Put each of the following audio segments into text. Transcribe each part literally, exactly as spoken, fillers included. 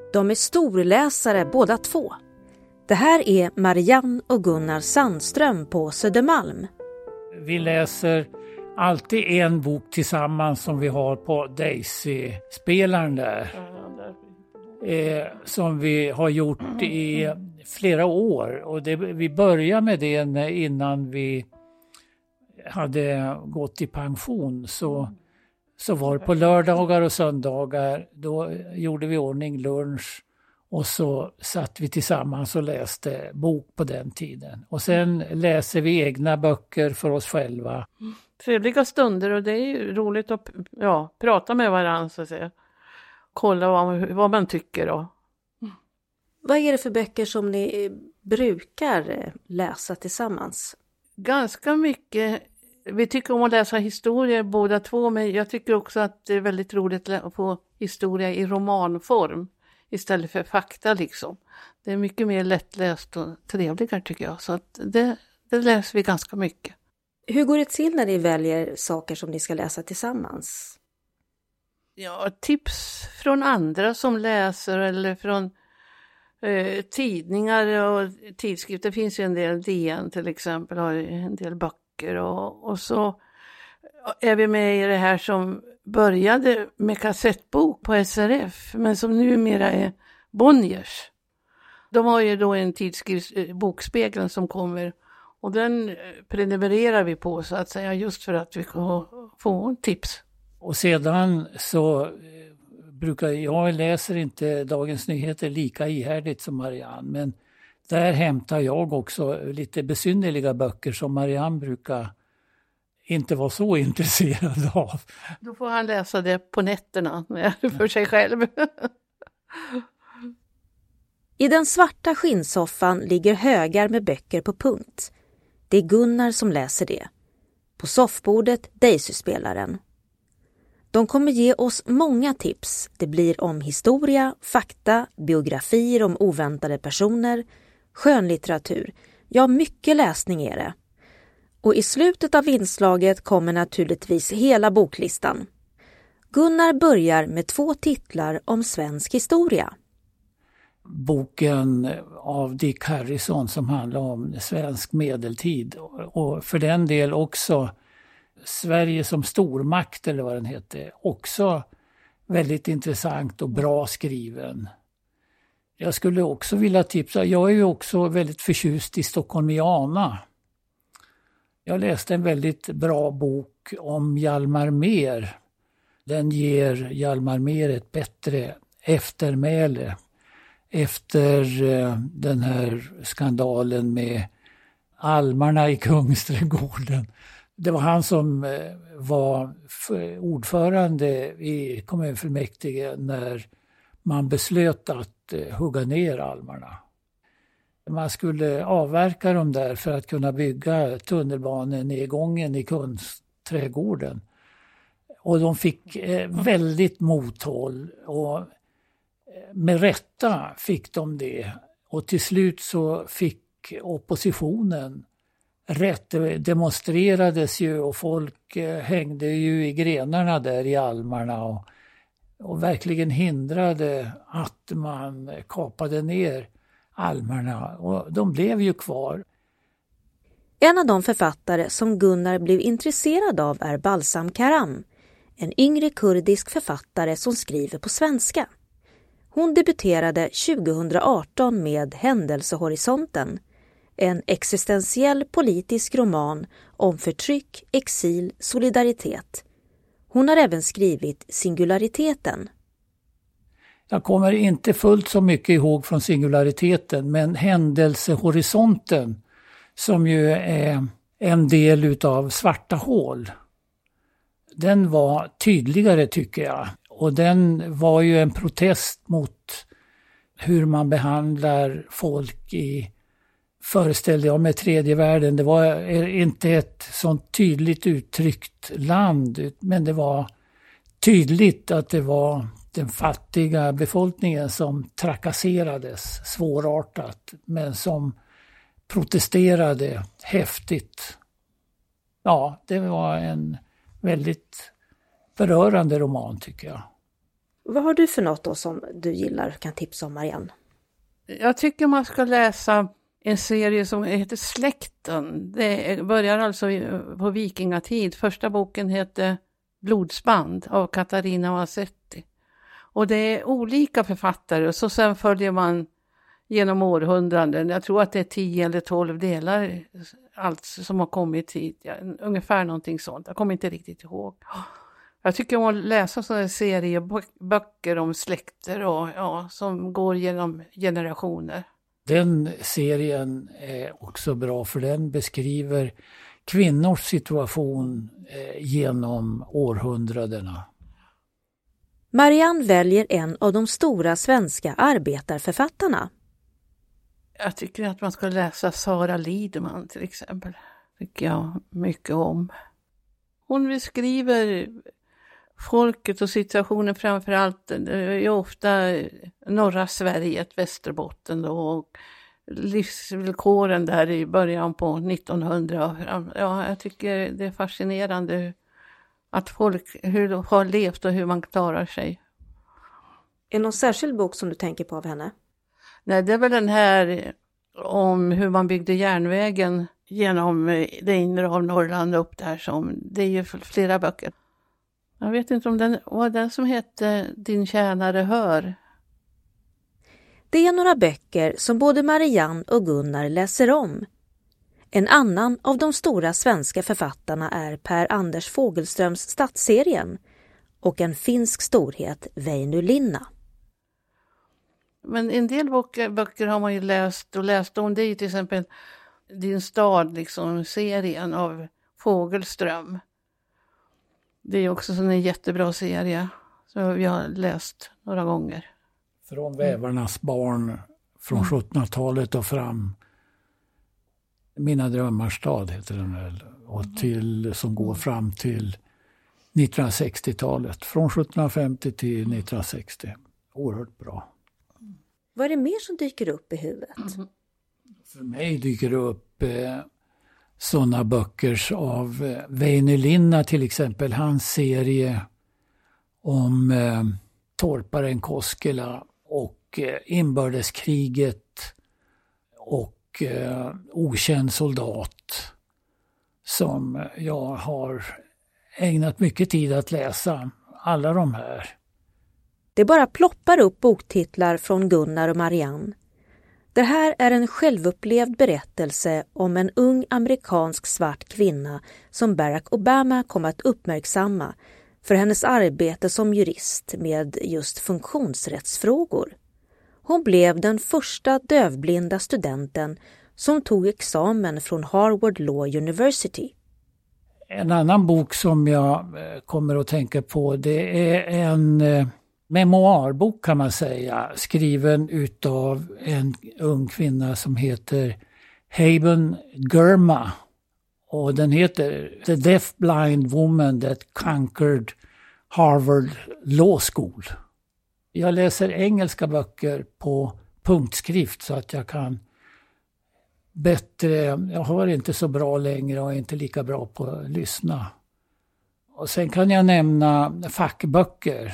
De är storläsare båda två. Det här är Marianne och Gunnar Sandström på Södermalm. Vi läser alltid en bok tillsammans som vi har på Daisy-spelaren där. Eh, som vi har gjort i flera år. Och det, vi började med det innan vi hade gått i pension. Så, så var det på lördagar och söndagar. Då gjorde vi ordning lunch. Och så satt vi tillsammans och läste bok på den tiden. Och sen läser vi egna böcker för oss själva. Trevliga stunder, och det är ju roligt att ja, prata med varandra så att säga. Kolla vad, vad man tycker då. Vad är det för böcker som ni brukar läsa tillsammans? Ganska mycket. Vi tycker om att läsa historier båda två, men jag tycker också att det är väldigt roligt att få historia i romanform istället för fakta liksom. Det är mycket mer lättläst och trevligare tycker jag, så att det, det läser vi ganska mycket. Hur går det till när ni väljer saker som ni ska läsa tillsammans? Ja, tips från andra som läser eller från eh, tidningar och tidskrifter. Det finns ju en del, D N till exempel, har en del böcker och, och så är vi med i det här som började med kassettbok på S R F men som numera är Bonniers. De har ju då en tidskrift, Bokspegeln, som kommer och den prenumererar vi på så att säga just för att vi kan få tips. Och sedan så brukar jag läser inte Dagens Nyheter lika ihärdigt som Marianne, men där hämtar jag också lite besynnerliga böcker som Marianne brukar inte vara så intresserad av. Då får han läsa det på nätterna för sig själv. I den svarta skinnsoffan ligger högar med böcker på punkt. Det är Gunnar som läser det. På soffbordet Daisy-spelaren. De kommer ge oss många tips. Det blir om historia, fakta, biografier om oväntade personer, skönlitteratur. Ja, mycket läsning är det. Och i slutet av inslaget kommer naturligtvis hela boklistan. Gunnar börjar med två titlar om svensk historia. Boken av Dick Harrison som handlar om svensk medeltid och för den del också Sverige som stormakt eller vad den heter. Också väldigt intressant och bra skriven. Jag skulle också vilja tipsa, jag är ju också väldigt förtjust i Stockholmiana. Jag läste en väldigt bra bok om Hjalmar Mehr. Den ger Hjalmar Mehr ett bättre eftermäle efter den här skandalen med almarna i Kungsträdgården. Det var han som var ordförande i kommunfullmäktige när man beslöt att hugga ner almarna. Man skulle avverka dem där för att kunna bygga tunnelbanenedgången i Kungsträdgården. Och de fick väldigt mothåll och med rätta fick de det. Och till slut så fick oppositionen rätt. Det demonstrerades ju och folk hängde ju i grenarna där i almarna och, och verkligen hindrade att man kapade ner almarna. Och de blev ju kvar. En av de författare som Gunnar blev intresserad av är Balsam Karam, en yngre kurdisk författare som skriver på svenska. Hon debuterade tjugohundraarton med Händelsehorisonten, en existentiell politisk roman om förtryck, exil, solidaritet. Hon har även skrivit Singulariteten. Jag kommer inte fullt så mycket ihåg från Singulariteten, men Händelsehorisonten som ju är en del utav Svarta hål, den var tydligare tycker jag. Och den var ju en protest mot hur man behandlar folk i, föreställde jag med tredje världen. Det var inte ett sånt tydligt uttryckt land, men det var tydligt att det var den fattiga befolkningen som trakasserades svårartat, men som protesterade häftigt. Ja, det var en väldigt berörande roman tycker jag. Vad har du för något då som du gillar kan tipsa om, Marianne? Jag tycker man ska läsa en serie som heter Släkten. Det börjar alltså på vikingatid. Första boken heter Blodsband av Katarina Massetti. Och det är olika författare och så sen följer man genom århundraden. Jag tror att det är tio eller tolv delar allt som har kommit hit. Ja, ungefär någonting sånt. Jag kommer inte riktigt ihåg. Jag tycker om att läsa sådana serieböcker om släkter och, ja, som går genom generationer. Den serien är också bra för den beskriver kvinnors situation eh, genom århundradena. Marianne väljer en av de stora svenska arbetarförfattarna. Jag tycker att man ska läsa Sara Lidman till exempel. Tycker jag mycket om. Hon beskriver folket och situationen framförallt. Det är ju ofta norra Sverige, Västerbotten då, och livsvillkoren där i början på nittonhundra. Ja, jag tycker det är fascinerande att folk hur de har levt och hur man klarar sig. Är det någon särskild bok som du tänker på av henne? Nej, det är väl den här om hur man byggde järnvägen genom det inre av Norrland upp där. Som, det är ju flera böcker. Jag vet inte om den var den som hette Din tjänare hör. Det är några böcker som både Marianne och Gunnar läser om. En annan av de stora svenska författarna är Per Anders Fogelströms Stadsserien och en finsk storhet, Väinö Linna. Men en del böcker, böcker har man ju läst och läst om. Det är till exempel Din stad, liksom serien av Fogelström. Det är också en jättebra serie som vi har läst några gånger. Från Vävarnas barn från sjuttonhundratalet och fram. Mina drömmars stad heter den väl. Och till, som går fram till nittonhundrasextiotalet. Från sjuttonhundrafemtio till nittonhundrasextio. Oerhört bra. Vad är det mer som dyker upp i huvudet? Mm. För mig dyker det upp eh, sådana böcker av eh, Väinö Linna till exempel. Hans serie om eh, torparen Koskela och eh, inbördeskriget och eh, okänd soldat som jag har ägnat mycket tid att läsa. Alla de här. Det bara ploppar upp boktitlar från Gunnar och Marianne. Det här är en självupplevd berättelse om en ung amerikansk svart kvinna som Barack Obama kom att uppmärksamma för hennes arbete som jurist med just funktionsrättsfrågor. Hon blev den första dövblinda studenten som tog examen från Harvard Law University. En annan bok som jag kommer att tänka på, det är en memoarbok kan man säga, skriven utav en ung kvinna som heter Haben Girma. Och den heter The Deaf Blind Woman That Conquered Harvard Law School. Jag läser engelska böcker på punktskrift så att jag kan bättre, jag har inte så bra längre och är inte lika bra på att lyssna. Och sen kan jag nämna fackböcker.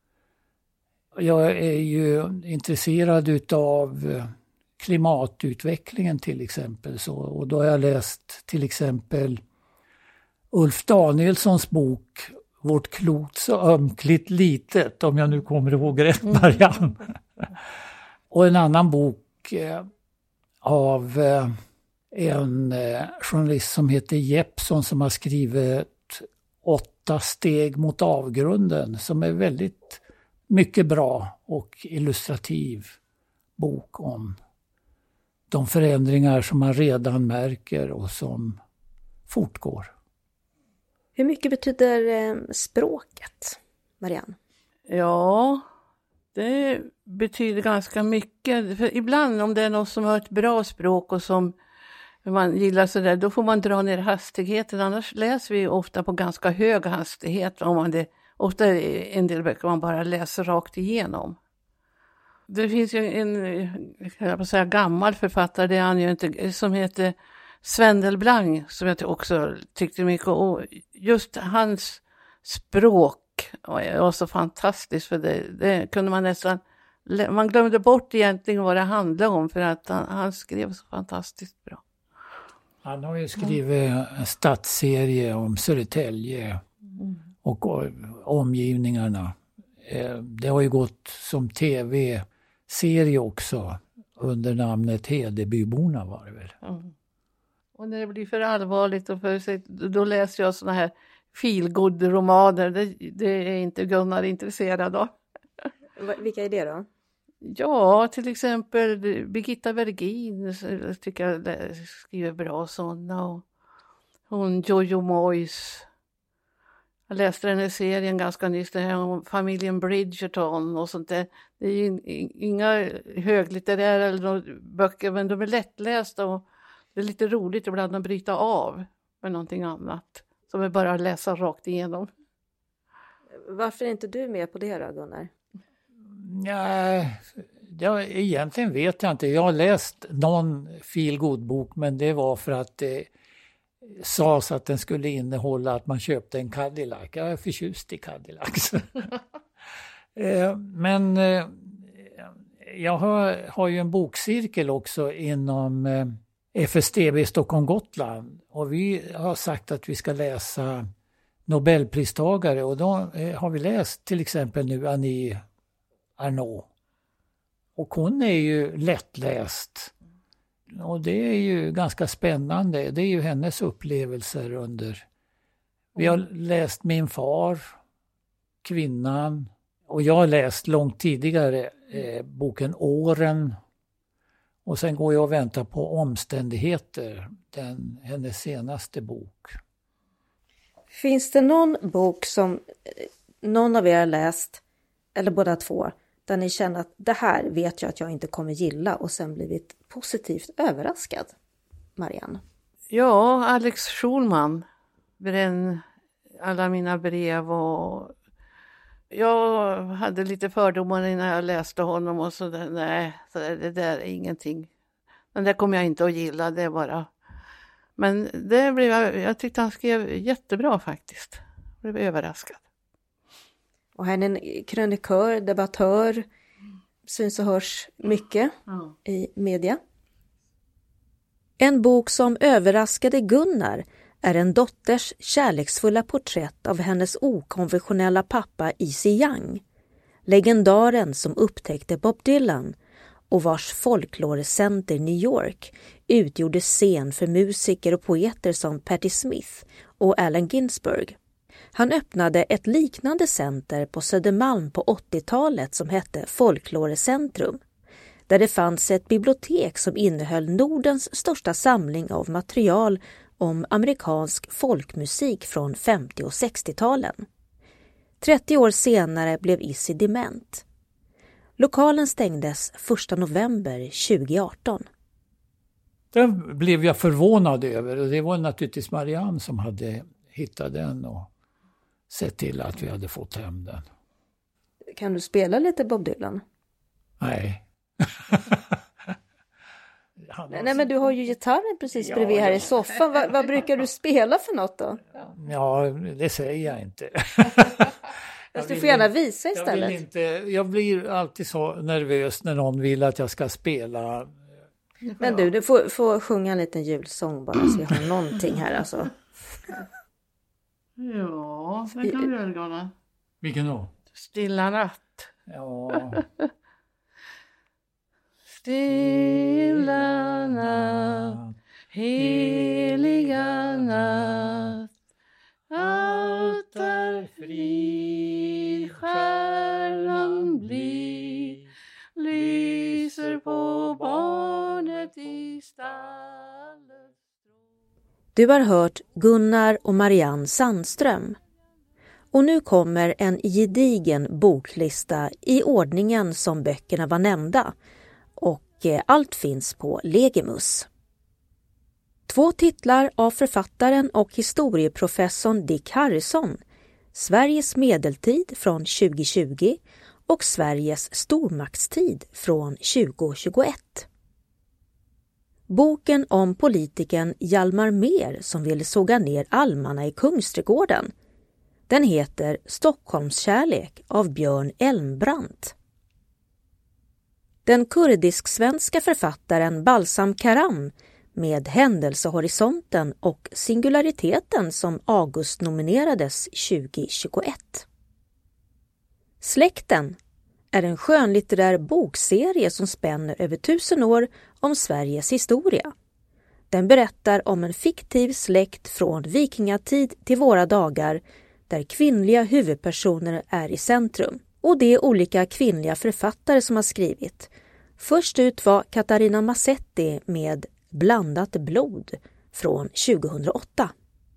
Jag är ju intresserad utav klimatutvecklingen till exempel. Så, och då har jag läst till exempel Ulf Danielssons bok Vårt klot så ömkligt litet, om jag nu kommer ihåg rätt, Marianne. Och en annan bok eh, av eh, en eh, journalist som heter Jeppson som har skrivit Åtta steg mot avgrunden, som är väldigt mycket bra och illustrativ bok om de förändringar som man redan märker och som fortgår. Hur mycket betyder eh, språket, Marianne? Ja, det betyder ganska mycket. För ibland om det är någon som har ett bra språk och som man gillar så där, då får man dra ner hastigheten. Annars läser vi ofta på ganska hög hastighet. Om man det, ofta är en del böcker man bara läser rakt igenom. Det finns ju en jag vill säga, gammal författare, det är han ju inte, som heter Sven Delblanc, som jag också tyckte mycket om. Just hans språk Och det var så fantastiskt för det, det kunde man nästan, man glömde bort egentligen vad det handlade om för att han, han skrev så fantastiskt bra. Han har ju skrivit en stadsserie om Södertälje och omgivningarna. Det har ju gått som tv-serie också under namnet Hedebyborna var det väl. Mm. Och när det blir för allvarligt och för sig, då läser jag såna här feelgood-romaner. Det, det är inte Gunnar intresserad av. Vilka är det då? Ja, till exempel Birgitta Vergin tycker jag skriver bra sådana. Och hon Jojo Moyes. Jag läste den här serien ganska nyss, det här om familjen Bridgerton och sånt där. Det är ju inga höglitterära eller böcker, men de är lättlästa och det är lite roligt ibland att bryta av med någonting annat som är bara att läsa rakt igenom. Varför är inte du med på det då, Gunnar? Nej, jag, egentligen vet jag inte. Jag har läst någon feelgood-bok, men det var för att det sades att den skulle innehålla att man köpte en Cadillac. Jag är förtjust i Cadillacs. Men jag har, har ju en bokcirkel också inom F S T B Stockholm Gotland. Och vi har sagt att vi ska läsa Nobelpristagare. Och då har vi läst till exempel nu Annie Ernaux. Och hon är ju lättläst. Och det är ju ganska spännande. Det är ju hennes upplevelser under... Vi har läst Min far, Kvinnan. Och jag har läst långt tidigare eh, boken Åren. Och sen går jag och väntar på Omständigheter, den, hennes senaste bok. Finns det någon bok som någon av er har läst, eller båda två, där ni känner att det här vet jag att jag inte kommer gilla och sen blivit positivt överraskad? Marianne? Ja, Alex Schulman. Bränn alla mina brev och... Jag hade lite fördomar innan jag läste honom och så där, nej, så där, det där är ingenting. Men det kommer jag inte att gilla, det är bara... Men det blev jag, jag tyckte han skrev jättebra faktiskt. Jag blev överraskad. Och han är en krönikör, debattör, syns och hörs mycket mm. i media. En bok som överraskade Gunnar är en dotters kärleksfulla porträtt av hennes okonventionella pappa Easy Young, legendaren som upptäckte Bob Dylan och vars folklorecenter New York utgjorde scen för musiker och poeter som Patti Smith och Allen Ginsberg. Han öppnade ett liknande center på Södermalm på åttiotalet som hette Folklorecentrum, där det fanns ett bibliotek som innehöll Nordens största samling av material om amerikansk folkmusik från femtio- och sextiotalen. trettio år senare blev Izzy dement. Lokalen stängdes första november tjugoarton. Den blev jag förvånad över och det var naturligtvis Marianne som hade hittat den och sett till att vi hade fått hem den. Kan du spela lite Bob Dylan? Nej. Nej, men du har ju gitarren precis ja, bredvid här ja. i soffan. Vad, vad brukar du spela för något då? Ja, det säger jag inte. jag du får gärna visa istället. Jag, vill inte, jag blir alltid så nervös när någon vill att jag ska spela. Men du, du får, får sjunga en liten julsång bara så vi har någonting här alltså. Ja, det kan vi väl göra. Vilken då? Stilla natt. Ja. Stilla natt, heliga natt, allt är frid, stjärnan blir, lyser på barnet i stallet. Du har hört Gunnar och Marianne Sandström. Och nu kommer en gedigen boklista i ordningen som böckerna var nämnda. Och allt finns på Legimus. Två titlar av författaren och historieprofessorn Dick Harrison. Sveriges medeltid från tjugohundratjugo och Sveriges stormaktstid från tjugohundratjugoett. Boken om politikern Hjalmar Mehr som ville såga ner almarna i Kungsträdgården. Den heter Stockholmskärlek av Björn Elmbrandt. Den kurdisk-svenska författaren Balsam Karam med Händelsehorisonten och Singulariteten som August nominerades tjugohundratjugoett. Släkten är en skönlitterär bokserie som spänner över tusen år om Sveriges historia. Den berättar om en fiktiv släkt från vikingatid till våra dagar där kvinnliga huvudpersoner är i centrum. Och det är olika kvinnliga författare som har skrivit. Först ut var Katarina Massetti med Blandat blod från tjugohundraåtta.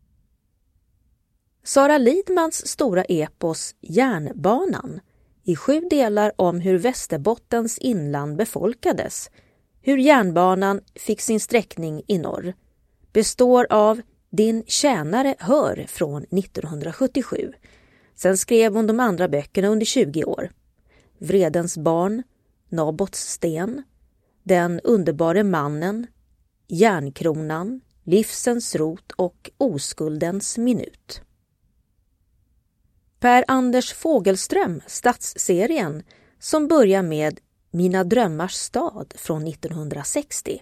Sara Lidmans stora epos Järnbanan i sju delar om hur Västerbottens inland befolkades, hur järnbanan fick sin sträckning i norr, består av Din tjänare hör från nittonhundrasjuttiosju. Sen skrev hon de andra böckerna under tjugo år. Vredens barn, Nabots sten, Den underbare mannen, Järnkronan, Livsens rot och Oskuldens minut. Per Anders Fogelström, stadsserien, som börjar med Mina drömmars stad från nittonhundrasextio.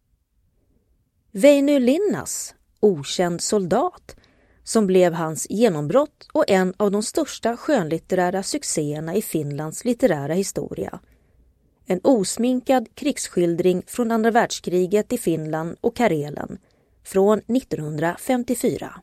Väinö Linnas, Okänd soldat, som blev hans genombrott och en av de största skönlitterära succéerna i Finlands litterära historia. En osminkad krigsskildring från andra världskriget i Finland och Karelen från nittonhundrafemtiofyra.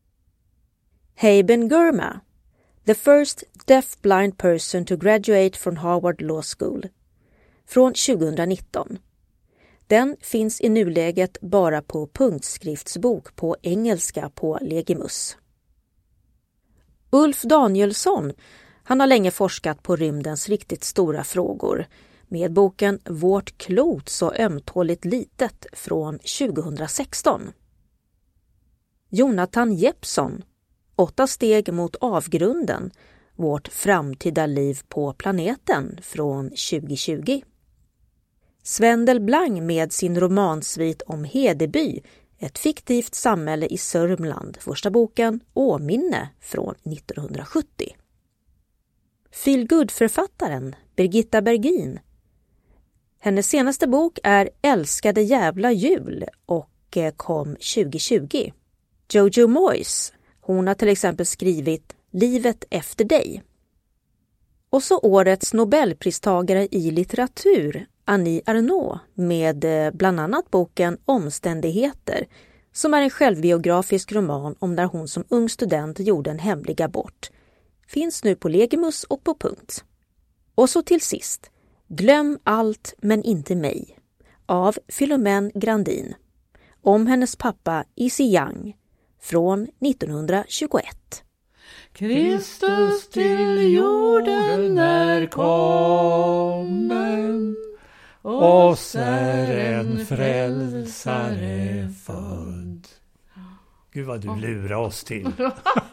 Haben Gurma, the first deaf-blind person to graduate from Harvard Law School, från tjugohundranitton. Den finns i nuläget bara på punktskriftsbok på engelska på Legimus. Ulf Danielsson, han har länge forskat på rymdens riktigt stora frågor med boken Vårt klot så ömtåligt litet från tjugohundrasexton. Jonathan Jeppsson, Åtta steg mot avgrunden, vårt framtida liv på planeten från tjugotjugo. Svendel Blang med sin romansvit om Hedeby, ett fiktivt samhälle i Sörmland, första boken Åminne från nittonhundrasjuttio. Feelgood-författaren Birgitta Bergin. Hennes senaste bok är Älskade jävla jul och kom tjugotjugo. Jojo Moyes, hon har till exempel skrivit Livet efter dig. Och så årets Nobelpristagare i litteratur, Annie Ernaux, med bland annat boken Omständigheter, som är en självbiografisk roman om när hon som ung student gjorde en hemlig abort. Finns nu på Legimus och på punkt. Och så till sist, Glöm allt men inte mig, av Philomène Grandin, om hennes pappa Issy Young, från nittonhundratjugoett. Kristus till jorden är kommen, oss är en frälsare född. Gud vad du lurar oss till.